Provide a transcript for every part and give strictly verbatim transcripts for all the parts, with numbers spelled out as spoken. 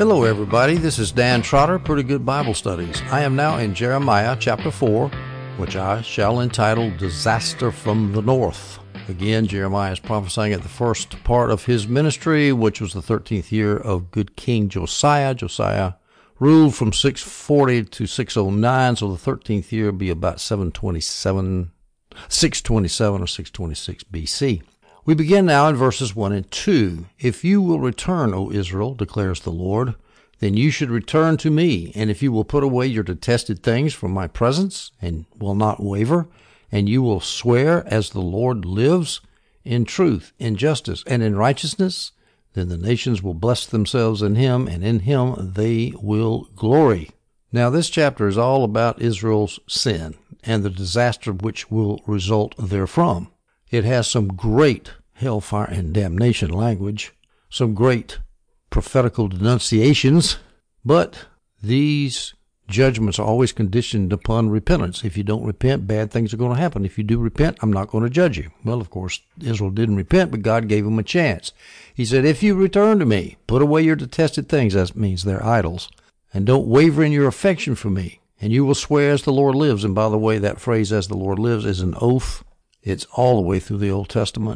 Hello everybody, this is Dan Trotter, Pretty Good Bible Studies. I am now in Jeremiah chapter four, which I shall entitle Disaster from the North. Again, Jeremiah is prophesying at the first part of his ministry, which was the thirteenth year of good King Josiah. Josiah ruled from six forty to six oh nine, so the thirteenth year would be about seven twenty-seven, six twenty-seven or six twenty-six B C. We begin now in verses one and two. If you will return, O Israel, declares the Lord, then you should return to me. And if you will put away your detested things from my presence and will not waver, and you will swear as the Lord lives, in truth, in justice, and in righteousness, then the nations will bless themselves in him, and in him they will glory. Now this chapter is all about Israel's sin and the disaster which will result therefrom. It has some great hellfire and damnation language, some great prophetical denunciations, but these judgments are always conditioned upon repentance. If you don't repent, bad things are going to happen. If you do repent, I'm not going to judge you. Well, of course, Israel didn't repent, but God gave them a chance. He said, if you return to me, put away your detested things, that means they're idols, and don't waver in your affection for me, and you will swear as the Lord lives. And by the way, that phrase, as the Lord lives, is an oath. It's all the way through the Old Testament.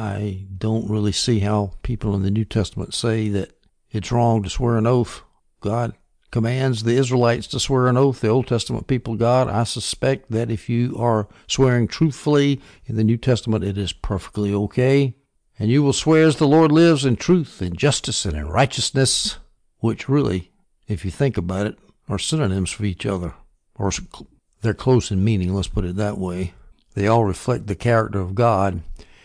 I don't really see how people in the New Testament say that it's wrong to swear an oath. God commands the Israelites to swear an oath, the Old Testament people of God. I suspect that if you are swearing truthfully in the New Testament, it is perfectly okay. And you will swear as the Lord lives, in truth, in justice, and in righteousness, which really, if you think about it, are synonyms for each other. Or they're close in meaning, let's put it that way. They all reflect the character of God.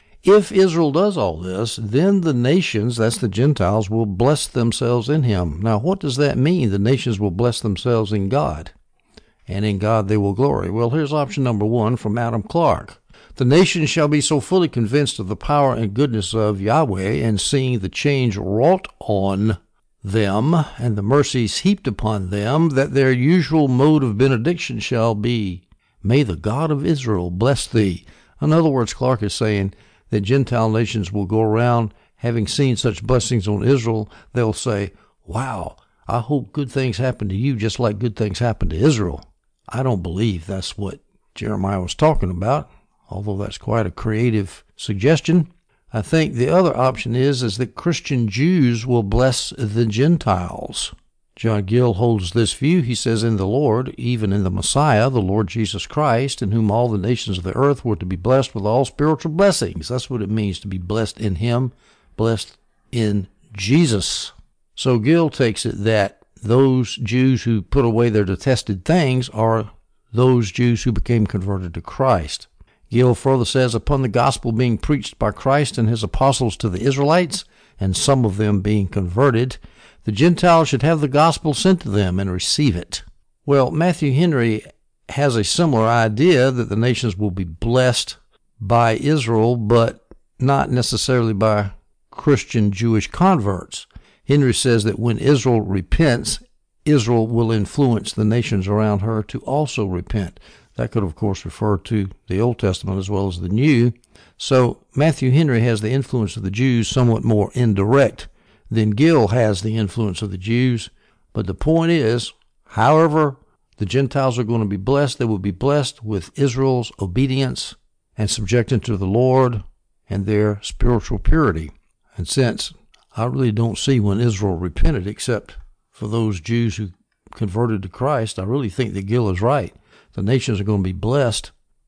If Israel does all this, then the nations, that's the Gentiles, will bless themselves in him. Now, what does that mean? The nations will bless themselves in God, and in God they will glory. Well, here's option number one from Adam Clark. The nations shall be so fully convinced of the power and goodness of Yahweh, and seeing the change wrought on them, and the mercies heaped upon them, that their usual mode of benediction shall be, may the God of Israel bless thee. In other words, Clark is saying that Gentile nations will go around, having seen such blessings on Israel, they'll say, wow, I hope good things happen to you just like good things happen to Israel. I don't believe that's what Jeremiah was talking about, although that's quite a creative suggestion. I think the other option is, is that Christian Jews will bless the Gentiles. John Gill holds this view. He says, in the Lord, even in the Messiah, the Lord Jesus Christ, in whom all the nations of the earth were to be blessed with all spiritual blessings. That's what it means to be blessed in him, blessed in Jesus. So Gill takes it that those Jews who put away their detested things are those Jews who became converted to Christ. Gill further says, upon the gospel being preached by Christ and his apostles to the Israelites, and some of them being converted, the Gentiles should have the gospel sent to them and receive it. Well, Matthew Henry has a similar idea that the nations will be blessed by Israel, but not necessarily by Christian Jewish converts. Henry says that when Israel repents, Israel will influence the nations around her to also repent. That could, of course, refer to the Old Testament as well as the New. So Matthew Henry has the influence of the Jews somewhat more indirect than Gill has the influence of the Jews. But the point is, however the Gentiles are going to be blessed, they will be blessed with Israel's obedience and subjection to the Lord and their spiritual purity. And since I really don't see when Israel repented except for those Jews who converted to Christ, I really think that Gill is right. The nations are going to be blessed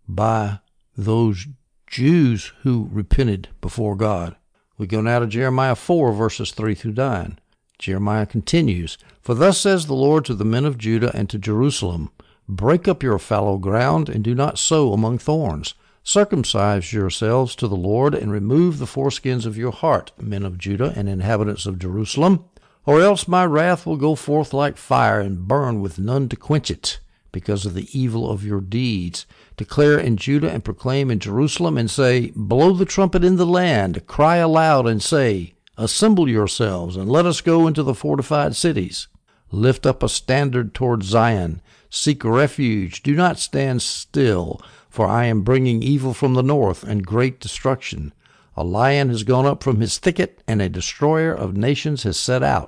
by those Jews who repented before God. We go now to Jeremiah four, verses three through nine. Jeremiah continues, for thus says the Lord to the men of Judah and to Jerusalem, break up your fallow ground, and do not sow among thorns. Circumcise yourselves to the Lord, and remove the foreskins of your heart, men of Judah and inhabitants of Jerusalem, or else my wrath will go forth like fire, and burn with none to quench it, because of the evil of your deeds. Declare in Judah and proclaim in Jerusalem, and say, blow the trumpet in the land, cry aloud and say, assemble yourselves, and let us go into the fortified cities. Lift up a standard toward Zion, seek refuge, do not stand still, for I am bringing evil from the north and great destruction. A lion has gone up from his thicket, and a destroyer of nations has set out.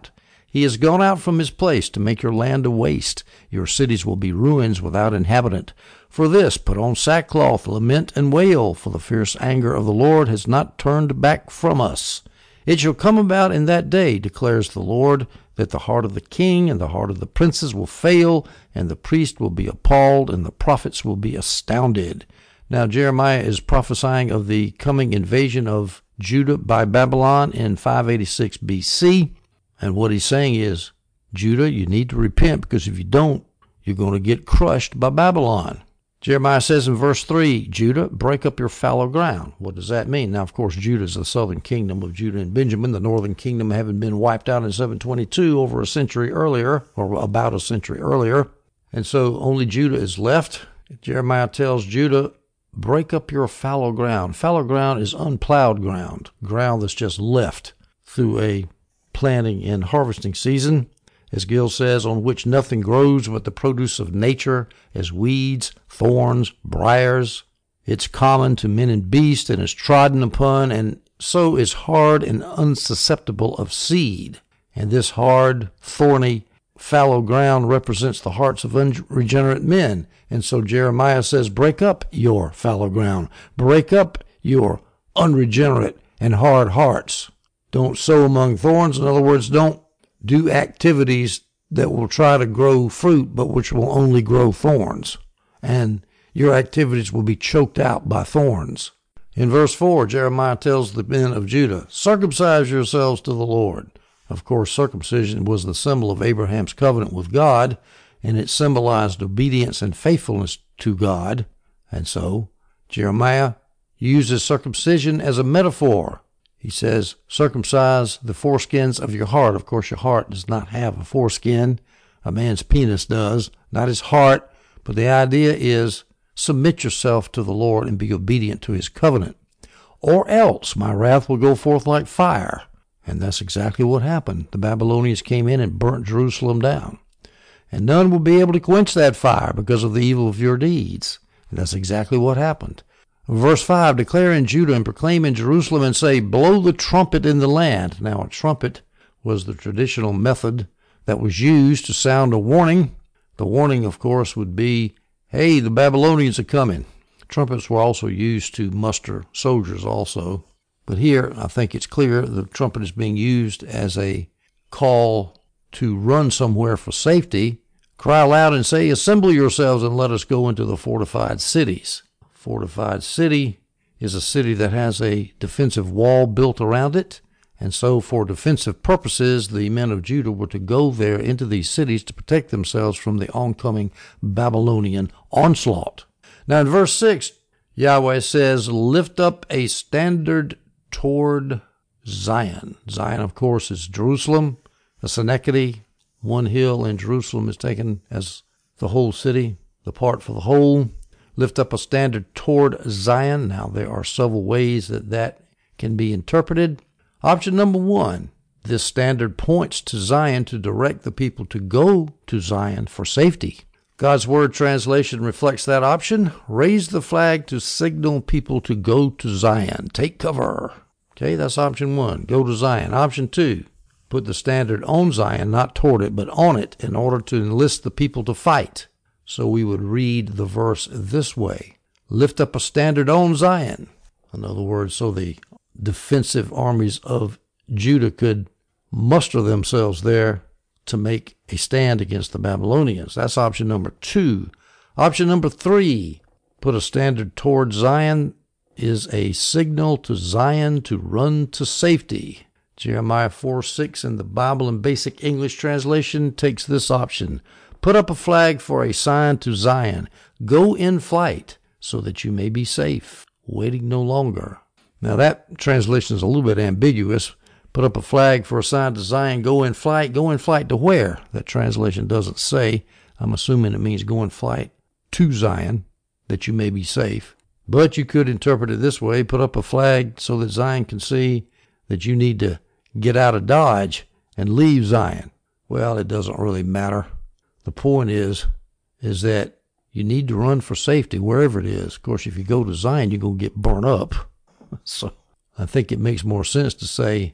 He has gone out from his place to make your land a waste. Your cities will be ruins without inhabitant. For this, put on sackcloth, lament and wail, for the fierce anger of the Lord has not turned back from us. It shall come about in that day, declares the Lord, that the heart of the king and the heart of the princes will fail, and the priest will be appalled, and the prophets will be astounded. Now Jeremiah is prophesying of the coming invasion of Judah by Babylon in five eighty-six B C, and what he's saying is, Judah, you need to repent, because if you don't, you're going to get crushed by Babylon. Jeremiah says in verse three, Judah, break up your fallow ground. What does that mean? Now, of course, Judah is the southern kingdom of Judah and Benjamin, the northern kingdom having been wiped out in seven twenty-two over a century earlier, or about a century earlier. And so only Judah is left. Jeremiah tells Judah, break up your fallow ground. Fallow ground is unplowed ground, ground that's just left through a planting and harvesting season. As Gill says, on which nothing grows but the produce of nature, as weeds, thorns, briars. It's common to men and beasts, and is trodden upon, and so is hard and unsusceptible of seed. And this hard, thorny, fallow ground represents the hearts of unregenerate men. And so Jeremiah says, break up your fallow ground. Break up your unregenerate and hard hearts. Don't sow among thorns. In other words, don't do activities that will try to grow fruit, but which will only grow thorns. And your activities will be choked out by thorns. In verse four, Jeremiah tells the men of Judah, circumcise yourselves to the Lord. Of course, circumcision was the symbol of Abraham's covenant with God, and it symbolized obedience and faithfulness to God. And so, Jeremiah uses circumcision as a metaphor. He says, circumcise the foreskins of your heart. Of course, your heart does not have a foreskin. A man's penis does, not his heart. But the idea is, submit yourself to the Lord and be obedient to his covenant. Or else my wrath will go forth like fire. And that's exactly what happened. The Babylonians came in and burnt Jerusalem down. And none will be able to quench that fire because of the evil of your deeds. And that's exactly what happened. Verse five, declare in Judah and proclaim in Jerusalem and say, blow the trumpet in the land. Now, a trumpet was the traditional method that was used to sound a warning. The warning, of course, would be, hey, the Babylonians are coming. Trumpets were also used to muster soldiers also. But here, I think it's clear the trumpet is being used as a call to run somewhere for safety. Cry aloud and say, assemble yourselves and let us go into the fortified cities. Fortified city is a city that has a defensive wall built around it. And so for defensive purposes, the men of Judah were to go there into these cities to protect themselves from the oncoming Babylonian onslaught. Now in verse six, Yahweh says, lift up a standard toward Zion. Zion, of course, is Jerusalem, the Senectity. One hill in Jerusalem is taken as the whole city, the part for the whole. Lift up a standard toward Zion. Now, there are several ways that that can be interpreted. Option number one, this standard points to Zion to direct the people to go to Zion for safety. God's Word translation reflects that option. Raise the flag to signal people to go to Zion. Take cover. Okay, that's option one. Go to Zion. Option two, put the standard on Zion, not toward it, but on it, in order to enlist the people to fight. So we would read the verse this way. Lift up a standard on Zion. In other words, so the defensive armies of Judah could muster themselves there to make a stand against the Babylonians. That's option number two. Option number three, put a standard toward Zion, is a signal to Zion to run to safety. Jeremiah four six in the Bible in Basic English Translation takes this option. Put up a flag for a sign to Zion. Go in flight so that you may be safe, waiting no longer. Now that translation is a little bit ambiguous. Put up a flag for a sign to Zion. Go in flight. Go in flight to where? That translation doesn't say. I'm assuming it means go in flight to Zion, that you may be safe. But you could interpret it this way. Put up a flag so that Zion can see that you need to get out of Dodge and leave Zion. Well, it doesn't really matter. The point is, is that you need to run for safety wherever it is. Of course, if you go to Zion, you're going to get burnt up. So I think it makes more sense to say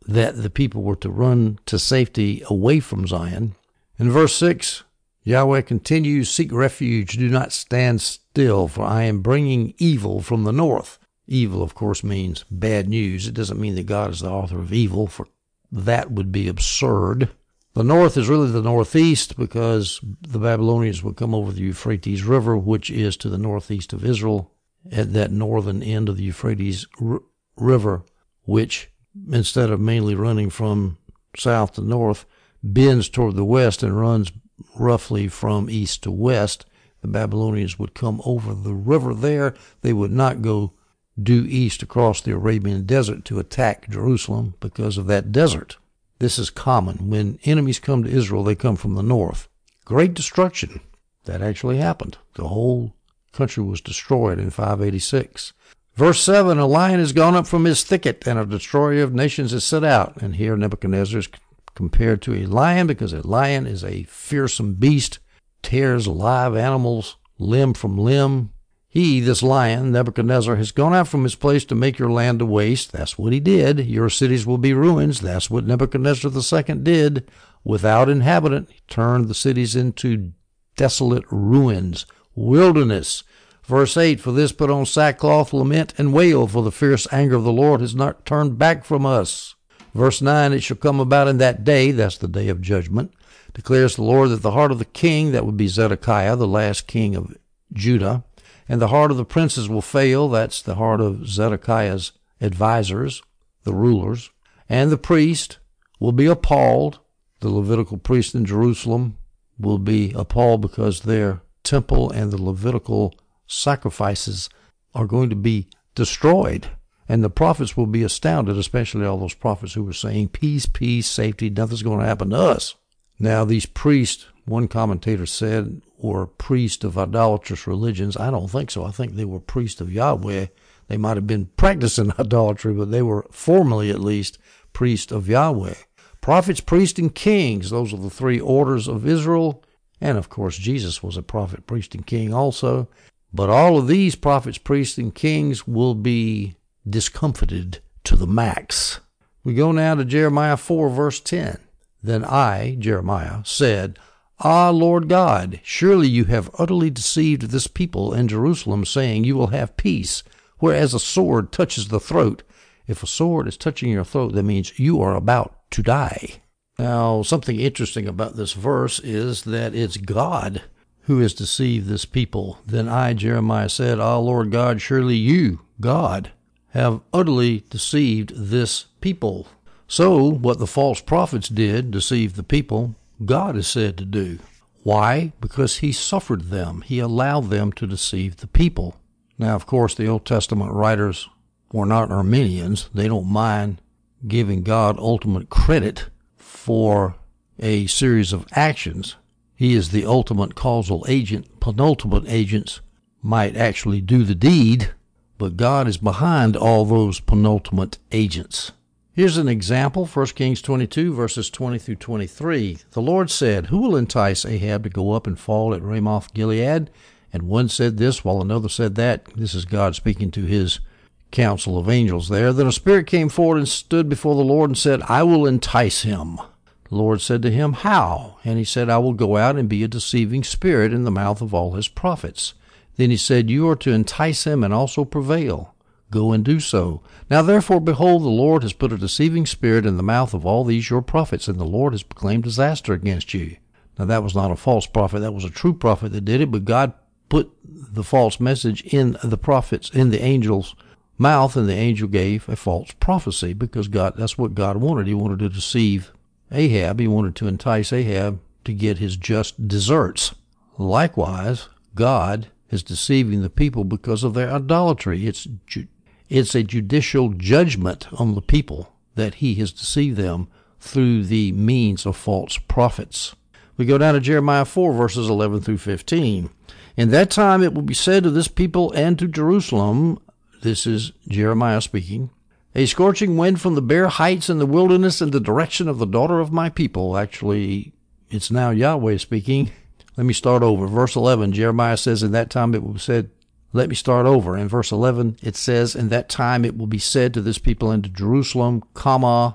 that the people were to run to safety away from Zion. In verse six, Yahweh continues, seek refuge, do not stand still, for I am bringing evil from the north. Evil, of course, means bad news. It doesn't mean that God is the author of evil, for that would be absurd. The north is really the northeast because the Babylonians would come over the Euphrates River, which is to the northeast of Israel, at that northern end of the Euphrates r- River, which, instead of mainly running from south to north, bends toward the west and runs roughly from east to west. The Babylonians would come over the river there. They would not go due east across the Arabian desert to attack Jerusalem because of that desert. This is common. When enemies come to Israel, they come from the north. Great destruction. That actually happened. The whole country was destroyed in five eighty-six. Verse seven, a lion has gone up from his thicket, and a destroyer of nations is set out. And here Nebuchadnezzar is compared to a lion, because a lion is a fearsome beast, tears live animals limb from limb. He, this lion, Nebuchadnezzar, has gone out from his place to make your land a waste. That's what he did. Your cities will be ruins. That's what Nebuchadnezzar the Second did. Without inhabitant, he turned the cities into desolate ruins, wilderness. Verse eight, for this put on sackcloth, lament, and wail, for the fierce anger of the Lord has not turned back from us. Verse nine, it shall come about in that day, that's the day of judgment, declares the Lord, that the heart of the king, that would be Zedekiah, the last king of Judah, and the heart of the princes will fail, that's the heart of Zedekiah's advisors, the rulers, and the priest will be appalled. The Levitical priests in Jerusalem will be appalled because their temple and the Levitical sacrifices are going to be destroyed. And the prophets will be astounded, especially all those prophets who were saying, peace, peace, safety, nothing's going to happen to us. Now, these priests, one commentator said, were priests of idolatrous religions. I don't think so. I think they were priests of Yahweh. They might have been practicing idolatry, but they were formally, at least, priests of Yahweh. Prophets, priests, and kings, those are the three orders of Israel. And, of course, Jesus was a prophet, priest, and king also. But all of these prophets, priests, and kings will be discomfited to the max. We go now to Jeremiah four, verse ten. Then I, Jeremiah, said, Ah, Lord God, surely you have utterly deceived this people in Jerusalem, saying, you will have peace, whereas a sword touches the throat. If a sword is touching your throat, that means you are about to die. Now, something interesting about this verse is that it's God who has deceived this people. Then I, Jeremiah, said, Ah, Lord God, surely you, God, have utterly deceived this people. So, what the false prophets did, deceive the people, God is said to do. Why? Because he suffered them. He allowed them to deceive the people. Now, of course, the Old Testament writers were not Arminians. They don't mind giving God ultimate credit for a series of actions. He is the ultimate causal agent. Penultimate agents might actually do the deed, but God is behind all those penultimate agents. Here's an example, First Kings twenty-two, verses twenty through twenty-three. The Lord said, who will entice Ahab to go up and fall at Ramoth Gilead? And one said this, while another said that. This is God speaking to his council of angels there. Then a spirit came forward and stood before the Lord and said, I will entice him. The Lord said to him, how? And he said, I will go out and be a deceiving spirit in the mouth of all his prophets. Then he said, you are to entice him and also prevail. Go and do so. Now therefore, behold, the Lord has put a deceiving spirit in the mouth of all these your prophets, and the Lord has proclaimed disaster against you. Now that was not a false prophet, that was a true prophet that did it, but God put the false message in the prophets, in the angel's mouth, and the angel gave a false prophecy, because God, that's what God wanted. He wanted to deceive Ahab. He wanted to entice Ahab to get his just deserts. Likewise, God is deceiving the people because of their idolatry. It's ju- it's a judicial judgment on the people that he has deceived them through the means of false prophets. We go down to Jeremiah four, verses eleven through fifteen. In that time it will be said to this people and to Jerusalem, this is Jeremiah speaking, a scorching wind from the bare heights in the wilderness in the direction of the daughter of my people. Actually, it's now Yahweh speaking. Let me start over. Verse eleven, Jeremiah says, in that time it will be said, let me start over. In verse eleven, it says, in that time it will be said to this people and to Jerusalem, comma,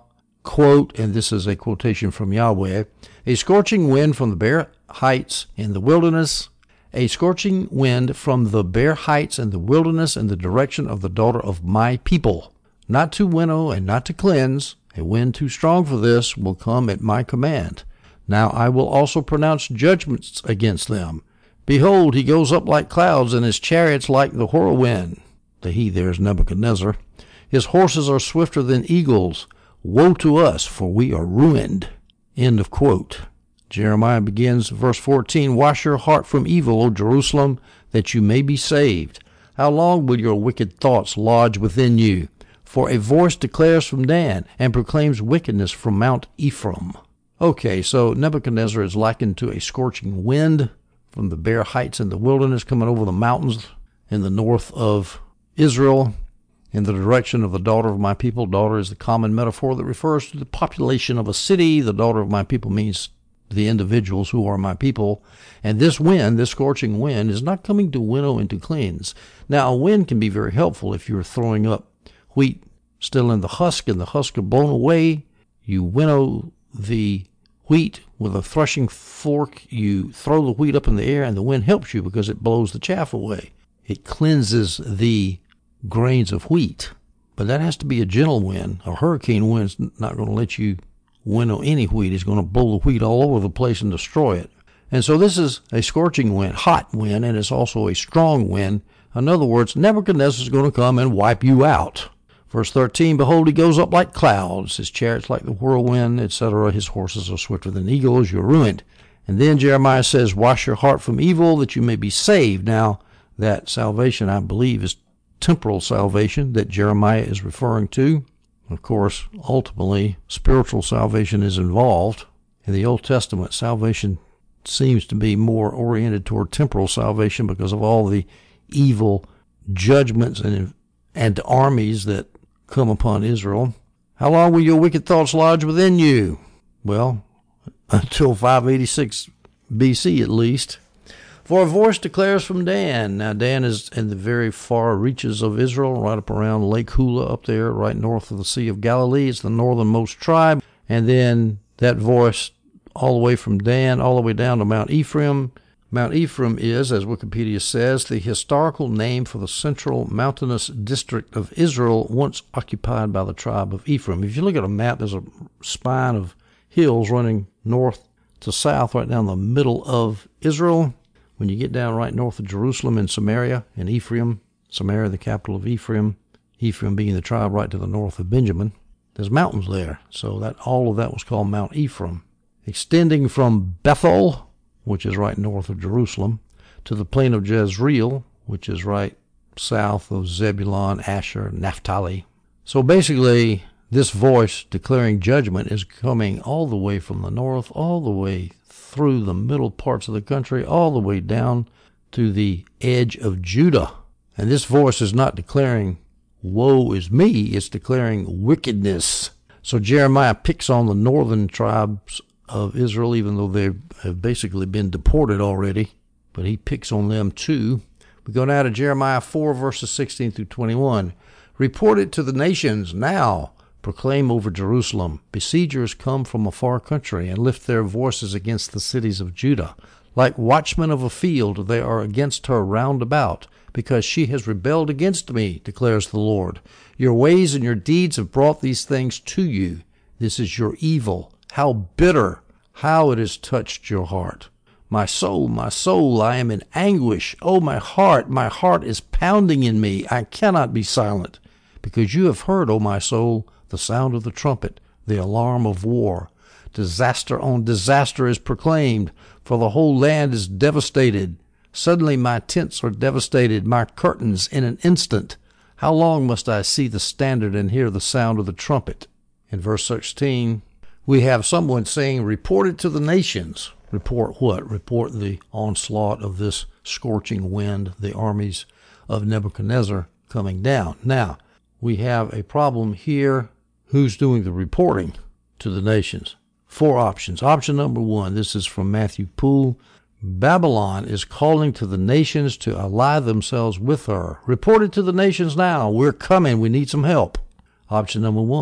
quote, and this is a quotation from Yahweh, a scorching wind from the bare heights in the wilderness, a scorching wind from the bare heights in the wilderness in the direction of the daughter of my people. Not to winnow and not to cleanse, a wind too strong for this will come at my command. Now I will also pronounce judgments against them. Behold, he goes up like clouds, and his chariots like the whirlwind. The he there is Nebuchadnezzar. His horses are swifter than eagles. Woe to us, for we are ruined. End of quote. Jeremiah begins verse fourteen, Wash your heart from evil, O Jerusalem, that you may be saved. How long will your wicked thoughts lodge within you? For a voice declares from Dan and proclaims wickedness from Mount Ephraim. Okay, so Nebuchadnezzar is likened to a scorching wind from the bare heights in the wilderness coming over the mountains in the north of Israel in the direction of the daughter of my people. Daughter is the common metaphor that refers to the population of a city. The daughter of my people means the individuals who are my people. And this wind, this scorching wind, is not coming to winnow and to cleanse. Now, a wind can be very helpful if you're throwing up wheat still in the husk and the husk are blown away. You winnow the wheat with a threshing fork. You throw the wheat up in the air, and the wind helps you because it blows the chaff away. It cleanses the grains of wheat. But that has to be a gentle wind. A hurricane wind's not going to let you winnow any wheat. It's going to blow the wheat all over the place and destroy it. And so this is a scorching wind, hot wind, and it's also a strong wind. In other words, Nebuchadnezzar is going to come and wipe you out. Verse thirteen, Behold, he goes up like clouds, his chariots like the whirlwind, et cetera. His horses are swifter than eagles. You're ruined. And then Jeremiah says, Wash your heart from evil, that you may be saved. Now, that salvation, I believe, is temporal salvation that Jeremiah is referring to. Of course, ultimately, spiritual salvation is involved. In the Old Testament, salvation seems to be more oriented toward temporal salvation because of all the evil judgments and, and armies that come upon Israel. How long will your wicked thoughts lodge within you? Well, until five eighty-six B C at least. For a voice declares from Dan. Now, Dan is in the very far reaches of Israel, right up around Lake Hula up there, right north of the Sea of Galilee. It's the northernmost tribe. And then that voice all the way from Dan, all the way down to Mount Ephraim. Mount Ephraim is, as Wikipedia says, the historical name for the central mountainous district of Israel once occupied by the tribe of Ephraim. If you look at a map, there's a spine of hills running north to south right down the middle of Israel. When you get down right north of Jerusalem in Samaria, in Ephraim, Samaria, the capital of Ephraim, Ephraim being the tribe right to the north of Benjamin, there's mountains there. So that all of that was called Mount Ephraim. Extending from Bethel, which is right north of Jerusalem, to the plain of Jezreel, which is right south of Zebulun, Asher, Naphtali. So basically, this voice declaring judgment is coming all the way from the north, all the way through the middle parts of the country, all the way down to the edge of Judah. And this voice is not declaring, woe is me, it's declaring wickedness. So Jeremiah picks on the northern tribes of Israel, even though they have basically been deported already, but he picks on them too. We go now to Jeremiah four, verses sixteen through twenty-one. Report it to the nations now. Proclaim over Jerusalem. Besiegers come from a far country and lift their voices against the cities of Judah. Like watchmen of a field, they are against her round about, because she has rebelled against me, declares the Lord. Your ways and your deeds have brought these things to you. This is your evil. How bitter, how it has touched your heart. My soul, my soul, I am in anguish. Oh, my heart, my heart is pounding in me. I cannot be silent, because you have heard, O my soul, the sound of the trumpet, the alarm of war. Disaster on disaster is proclaimed, for the whole land is devastated. Suddenly my tents are devastated, my curtains in an instant. How long must I see the standard and hear the sound of the trumpet? In verse sixteen, we have someone saying, report it to the nations. Report what? Report the onslaught of this scorching wind, the armies of Nebuchadnezzar coming down. Now, we have a problem here. Who's doing the reporting to the nations? Four options. Option number one, this is from Matthew Poole. Babylon is calling to the nations to ally themselves with her. Report it to the nations now. We're coming. We need some help. Option number one.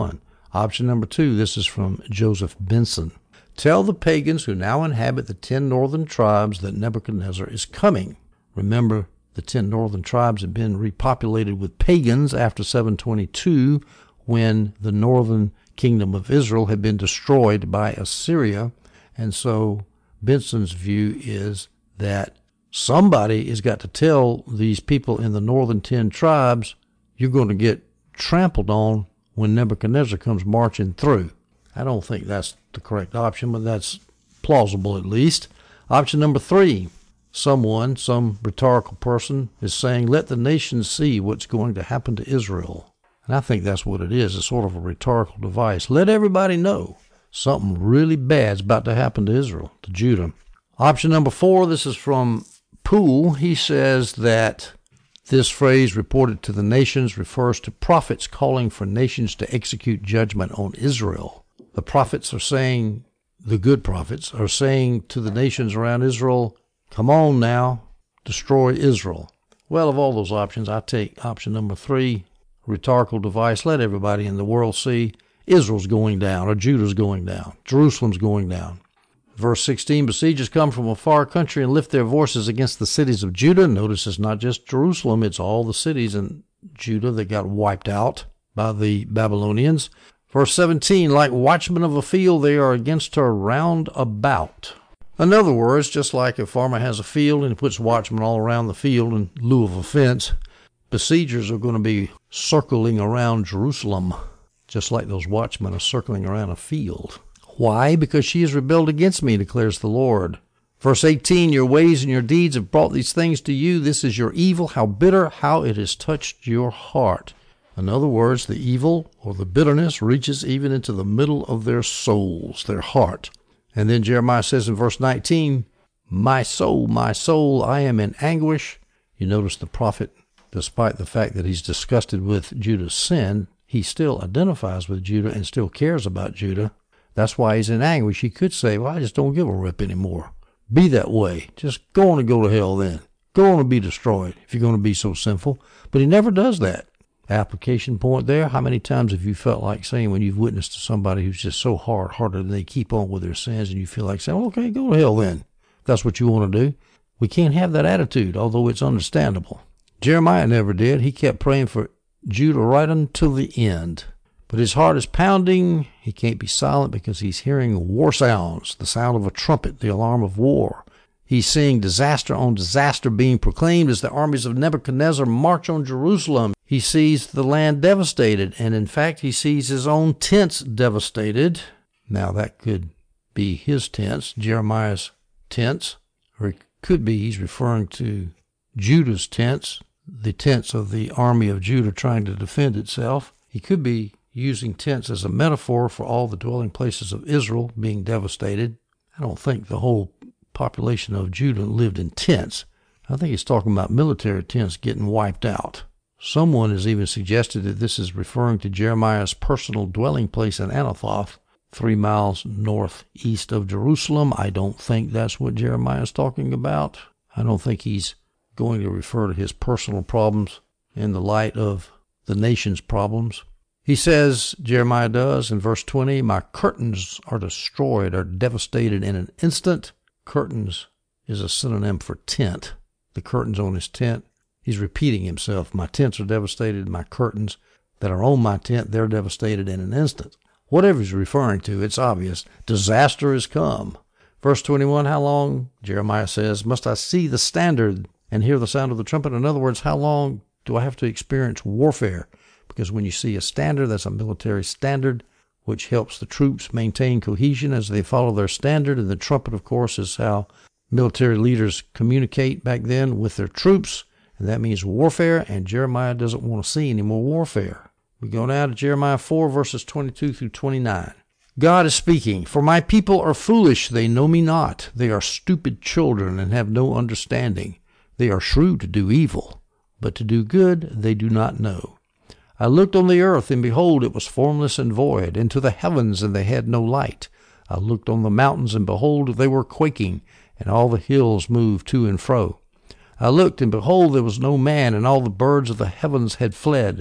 Option number two, this is from Joseph Benson. Tell the pagans who now inhabit the ten northern tribes that Nebuchadnezzar is coming. Remember, the ten northern tribes had been repopulated with pagans after seven twenty-two, when the northern kingdom of Israel had been destroyed by Assyria. And so Benson's view is that somebody has got to tell these people in the northern ten tribes, you're going to get trampled on when Nebuchadnezzar comes marching through. I don't think that's the correct option, but that's plausible at least. Option number three, someone, some rhetorical person is saying, let the nations see what's going to happen to Israel. And I think that's what it is. It's sort of a rhetorical device. Let everybody know something really bad's about to happen to Israel, to Judah. Option number four, this is from Poole. He says that this phrase, reported to the nations, refers to prophets calling for nations to execute judgment on Israel. The prophets are saying, the good prophets are saying to the nations around Israel, come on now, destroy Israel. Well, of all those options, I take option number three, rhetorical device. Let everybody in the world see Israel's going down, or Judah's going down, Jerusalem's going down. Verse sixteen, besiegers come from a far country and lift their voices against the cities of Judah. Notice it's not just Jerusalem, it's all the cities in Judah that got wiped out by the Babylonians. Verse seventeen, like watchmen of a field, they are against her round about. In other words, just like a farmer has a field and he puts watchmen all around the field in lieu of a fence, besiegers are going to be circling around Jerusalem, just like those watchmen are circling around a field. Why? Because she has rebelled against me, declares the Lord. Verse eighteen, your ways and your deeds have brought these things to you. This is your evil, how bitter, how it has touched your heart. In other words, the evil or the bitterness reaches even into the middle of their souls, their heart. And then Jeremiah says in verse nineteen, my soul, my soul, I am in anguish. You notice the prophet, despite the fact that he's disgusted with Judah's sin, he still identifies with Judah and still cares about Judah. That's why he's in anguish. He could say, well, I just don't give a rip anymore. Be that way. Just go on and go to hell then. Go on and be destroyed if you're going to be so sinful. But he never does that. Application point there. How many times have you felt like saying when you've witnessed to somebody who's just so hard-hearted and they keep on with their sins and you feel like saying, okay, go to hell then. If that's what you want to do. We can't have that attitude, although it's understandable. Jeremiah never did. He kept praying for Judah right until the end. But his heart is pounding. He can't be silent because he's hearing war sounds, the sound of a trumpet, the alarm of war. He's seeing disaster on disaster being proclaimed as the armies of Nebuchadnezzar march on Jerusalem. He sees the land devastated, and in fact, he sees his own tents devastated. Now, that could be his tents, Jeremiah's tents, or it could be he's referring to Judah's tents, the tents of the army of Judah trying to defend itself. He could be using tents as a metaphor for all the dwelling places of Israel being devastated. I don't think the whole population of Judah lived in tents. I think he's talking about military tents getting wiped out. Someone has even suggested that this is referring to Jeremiah's personal dwelling place in Anathoth, three miles northeast of Jerusalem. I don't think that's what Jeremiah is talking about. I don't think he's going to refer to his personal problems in the light of the nation's problems. He says, Jeremiah does, in verse twenty, my curtains are destroyed, are devastated in an instant. Curtains is a synonym for tent. The curtains on his tent. He's repeating himself. My tents are devastated. My curtains that are on my tent, they're devastated in an instant. Whatever he's referring to, it's obvious. Disaster has come. Verse twenty-one, how long, Jeremiah says, must I see the standard and hear the sound of the trumpet? In other words, how long do I have to experience warfare? Because when you see a standard, that's a military standard, which helps the troops maintain cohesion as they follow their standard. And the trumpet, of course, is how military leaders communicate back then with their troops. And that means warfare, and Jeremiah doesn't want to see any more warfare. We go now to Jeremiah four, verses twenty-two through twenty-nine. God is speaking, for my people are foolish, they know me not. They are stupid children and have no understanding. They are shrewd to do evil, but to do good they do not know. I looked on the earth, and behold, it was formless and void, and to the heavens, and they had no light. I looked on the mountains, and behold, they were quaking, and all the hills moved to and fro. I looked, and behold, there was no man, and all the birds of the heavens had fled.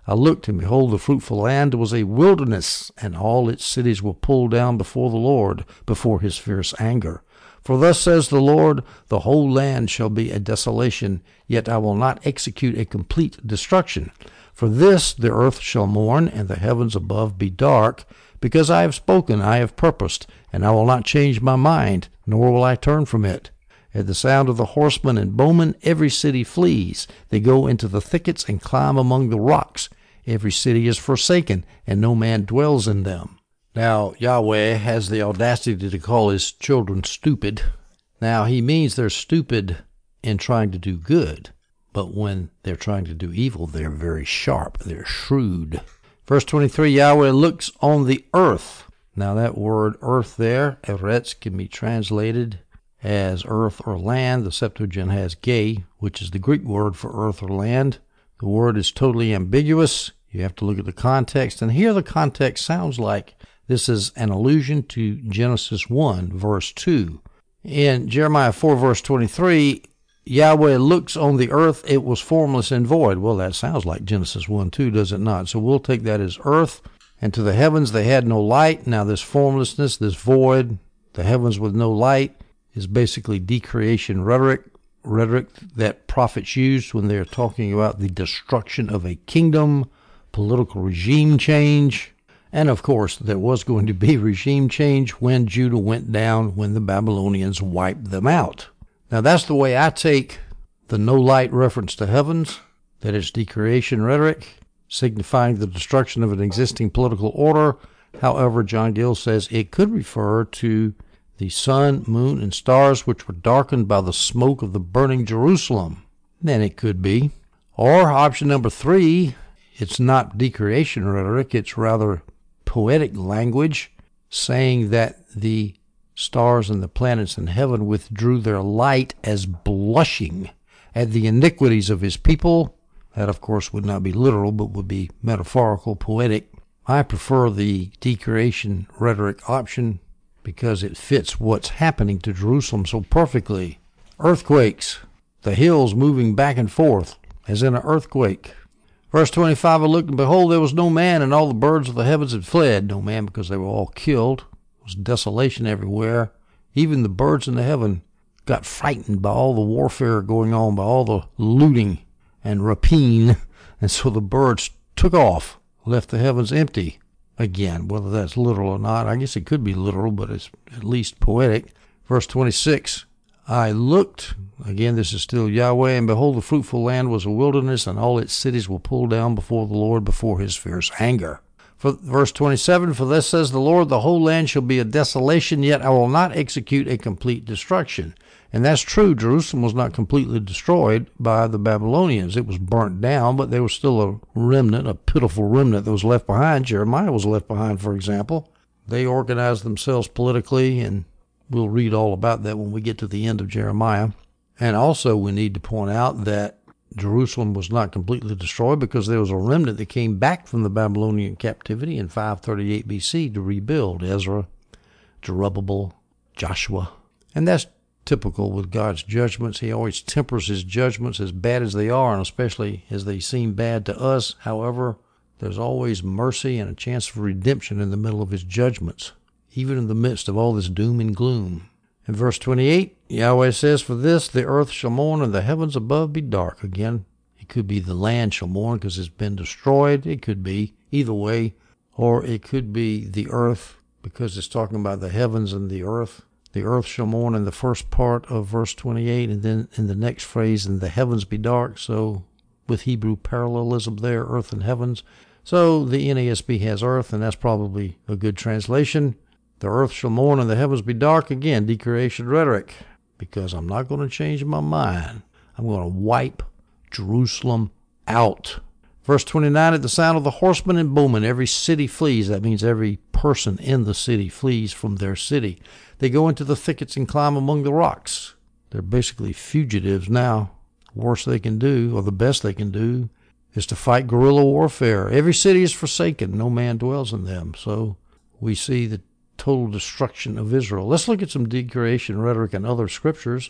I looked, and behold, the fruitful land was a wilderness, and all its cities were pulled down before the Lord, before his fierce anger. For thus says the Lord, the whole land shall be a desolation, yet I will not execute a complete destruction. For this the earth shall mourn, and the heavens above be dark, because I have spoken, I have purposed, and I will not change my mind, nor will I turn from it. At the sound of the horsemen and bowmen, every city flees. They go into the thickets and climb among the rocks. Every city is forsaken, and no man dwells in them. Now, Yahweh has the audacity to call his children stupid. Now, he means they're stupid in trying to do good, but when they're trying to do evil, they're very sharp. They're shrewd. Verse twenty-three, Yahweh looks on the earth. Now, that word earth there, eretz, can be translated as earth or land. The Septuagint has gay, which is the Greek word for earth or land. The word is totally ambiguous. You have to look at the context. And here the context sounds like this is an allusion to Genesis one, verse two. In Jeremiah four, verse twenty-three, Yahweh looks on the earth, it was formless and void. Well, that sounds like Genesis one, two, does it not? So we'll take that as earth. And to the heavens they had no light. Now this formlessness, this void, the heavens with no light, is basically decreation rhetoric, rhetoric that prophets used when they're talking about the destruction of a kingdom, political regime change. And of course, there was going to be regime change when Judah went down, when the Babylonians wiped them out. Now that's the way I take the no light reference to heavens, that it's decreation rhetoric, signifying the destruction of an existing political order. However, John Gill says it could refer to the sun, moon, and stars, which were darkened by the smoke of the burning Jerusalem. Then it could be. Or option number three, it's not decreation rhetoric, it's rather poetic language, saying that the stars and the planets in heaven withdrew their light as blushing at the iniquities of his people. That, of course, would not be literal, but would be metaphorical, poetic. I prefer the decreation rhetoric option because it fits what's happening to Jerusalem so perfectly. Earthquakes, the hills moving back and forth, as in an earthquake. Verse twenty-five, I looked, and behold, there was no man, and all the birds of the heavens had fled. No man, because they were all killed. There was desolation everywhere. Even the birds in the heaven got frightened by all the warfare going on, by all the looting and rapine, and so the birds took off, left the heavens empty. Again, whether that's literal or not, I guess it could be literal, but it's at least poetic. Verse twenty-six, I looked, again this is still Yahweh, and behold, the fruitful land was a wilderness, and all its cities were pulled down before the Lord, before his fierce anger. For, verse twenty-seven, for thus says the Lord, the whole land shall be a desolation, yet I will not execute a complete destruction. And that's true, Jerusalem was not completely destroyed by the Babylonians. It was burnt down, but there was still a remnant, a pitiful remnant that was left behind. Jeremiah was left behind, for example. They organized themselves politically, and we'll read all about that when we get to the end of Jeremiah. And also we need to point out that Jerusalem was not completely destroyed because there was a remnant that came back from the Babylonian captivity in five thirty-eight B C to rebuild. Ezra, Zerubbabel, Joshua. And that's typical with God's judgments. He always tempers his judgments, as bad as they are, and especially as they seem bad to us. However, there's always mercy and a chance for redemption in the middle of his judgments, even in the midst of all this doom and gloom. In verse twenty-eight, Yahweh says, for this the earth shall mourn, and the heavens above be dark. Again, it could be the land shall mourn because it's been destroyed. It could be either way. Or it could be the earth because it's talking about the heavens and the earth. The earth shall mourn in the first part of verse twenty-eight, and then in the next phrase, and the heavens be dark. So with Hebrew parallelism there, earth and heavens. So the N A S B has earth, and that's probably a good translation. The earth shall mourn and the heavens be dark. Again, decreation rhetoric, because I'm not going to change my mind. I'm going to wipe Jerusalem out. Verse twenty-nine, at the sound of the horsemen and bowmen, every city flees. That means every person in the city flees from their city. They go into the thickets and climb among the rocks. They're basically fugitives now. The worst they can do, or the best they can do, is to fight guerrilla warfare. Every city is forsaken. No man dwells in them. So we see the total destruction of Israel. Let's look at some decreation rhetoric in other scriptures.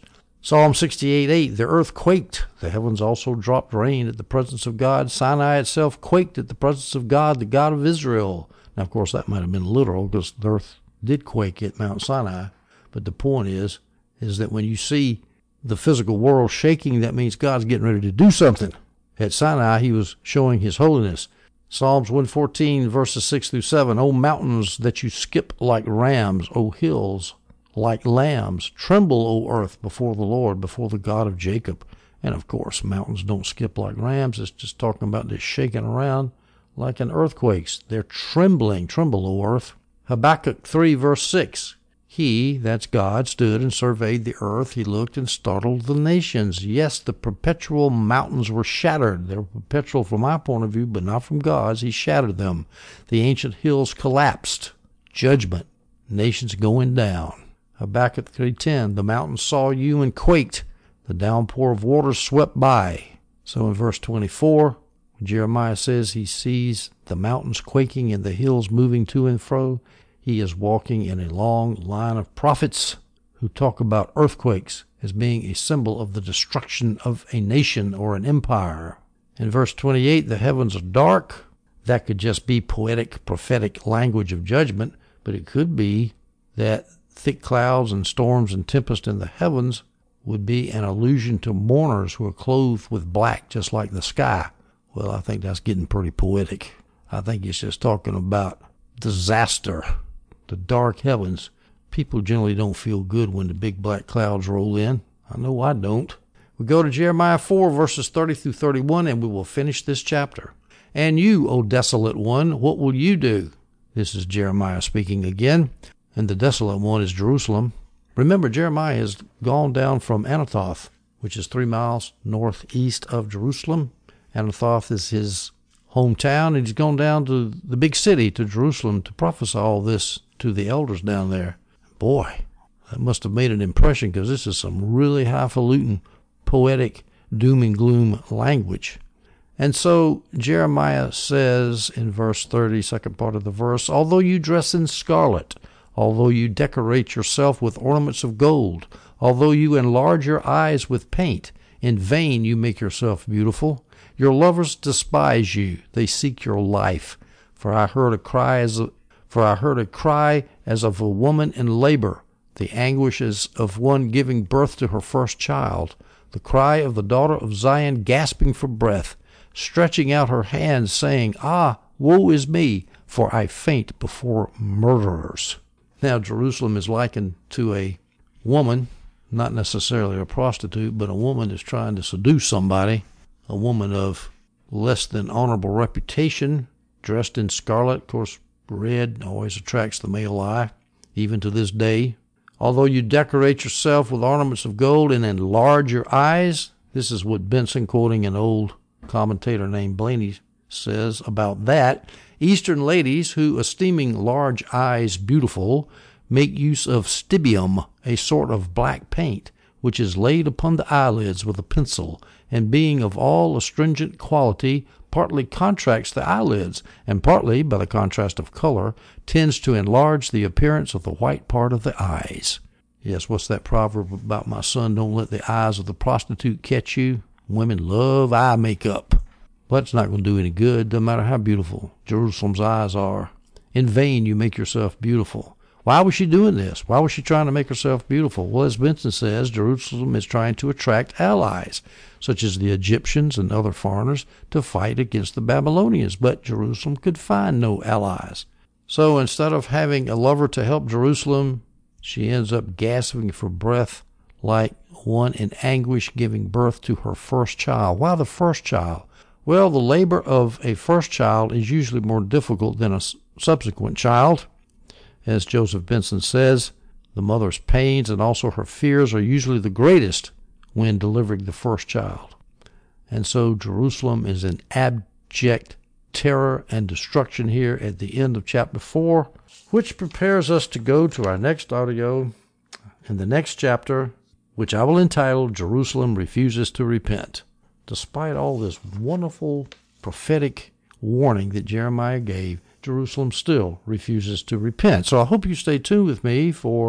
Psalm sixty-eight eight, the earth quaked. The heavens also dropped rain at the presence of God. Sinai itself quaked at the presence of God, the God of Israel. Now, of course, that might have been literal because the earth did quake at Mount Sinai. But the point is, is that when you see the physical world shaking, that means God's getting ready to do something. At Sinai, he was showing his holiness. Psalms one fourteen, verses six through seven, O mountains that you skip like rams, O hills like lambs, tremble, O earth, before the Lord, before the God of Jacob. And of course, mountains don't skip like rams. It's just talking about this shaking around like an earthquake. They're trembling. Tremble, O earth. Habakkuk three, verse six. He, that's God, stood and surveyed the earth. He looked and startled the nations. Yes, the perpetual mountains were shattered. They were perpetual from my point of view, but not from God's. He shattered them. The ancient hills collapsed. Judgment. Nations going down. Habakkuk three ten, the mountains saw you and quaked. The downpour of waters swept by. So in verse twenty-four, Jeremiah says he sees the mountains quaking and the hills moving to and fro. He is walking in a long line of prophets who talk about earthquakes as being a symbol of the destruction of a nation or an empire. In verse twenty-eight, the heavens are dark. That could just be poetic, prophetic language of judgment, but it could be that thick clouds and storms and tempest in the heavens would be an allusion to mourners who are clothed with black, just like the sky. Well, I think that's getting pretty poetic. I think it's just talking about disaster, the dark heavens. People generally don't feel good when the big black clouds roll in. I know I don't. We go to Jeremiah four, verses thirty through thirty-one, and we will finish this chapter. And you, O desolate one, what will you do? This is Jeremiah speaking again. And the desolate one is Jerusalem. Remember, Jeremiah has gone down from Anathoth, which is three miles northeast of Jerusalem. Anathoth is his hometown, and he's gone down to the big city, to Jerusalem, to prophesy all this to the elders down there. Boy, that must have made an impression, because this is some really highfalutin, poetic, doom and gloom language. And so Jeremiah says in verse thirty, second part of the verse, although you dress in scarlet, although you decorate yourself with ornaments of gold, although you enlarge your eyes with paint, in vain you make yourself beautiful. Your lovers despise you; they seek your life. For I heard a cry as a, for I heard a cry as of a woman in labor, the anguish as of one giving birth to her first child, the cry of the daughter of Zion gasping for breath, stretching out her hands, saying, Ah, woe is me, for I faint before murderers. Now, Jerusalem is likened to a woman, not necessarily a prostitute, but a woman is trying to seduce somebody, a woman of less than honorable reputation, dressed in scarlet. Of course, red always attracts the male eye, even to this day. Although you decorate yourself with ornaments of gold and enlarge your eyes, this is what Benson, quoting an old commentator named Blaney, says about that. Eastern ladies who, esteeming large eyes beautiful, make use of stibium, a sort of black paint, which is laid upon the eyelids with a pencil, and being of all astringent quality, partly contracts the eyelids, and partly, by the contrast of color, tends to enlarge the appearance of the white part of the eyes. Yes, what's that proverb about, my son, don't let the eyes of the prostitute catch you? Women love eye makeup. But it's not going to do any good, no matter how beautiful Jerusalem's eyes are. In vain you make yourself beautiful. Why was she doing this? Why was she trying to make herself beautiful? Well, as Benson says, Jerusalem is trying to attract allies, such as the Egyptians and other foreigners, to fight against the Babylonians. But Jerusalem could find no allies. So instead of having a lover to help Jerusalem, she ends up gasping for breath like one in anguish giving birth to her first child. Why the first child? Well, the labor of a first child is usually more difficult than a subsequent child. As Joseph Benson says, the mother's pains and also her fears are usually the greatest when delivering the first child. And so Jerusalem is in abject terror and destruction here at the end of chapter four, which prepares us to go to our next audio in the next chapter, which I will entitle Jerusalem Refuses to Repent. Despite all this wonderful prophetic warning that Jeremiah gave, Jerusalem still refuses to repent. So I hope you stay tuned with me for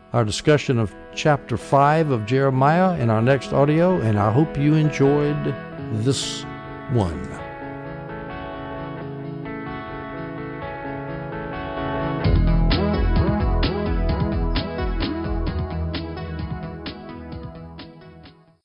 our discussion of chapter five of Jeremiah in our next audio, and I hope you enjoyed this one.